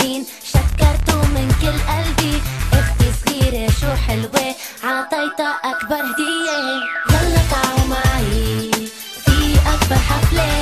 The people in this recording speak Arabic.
مبدعين، شكرتو من كل قلبي. اختي صغيرة شو حلوة، عطيتها أكبر هدية. يلا تعوا معي في أكبر حفلة،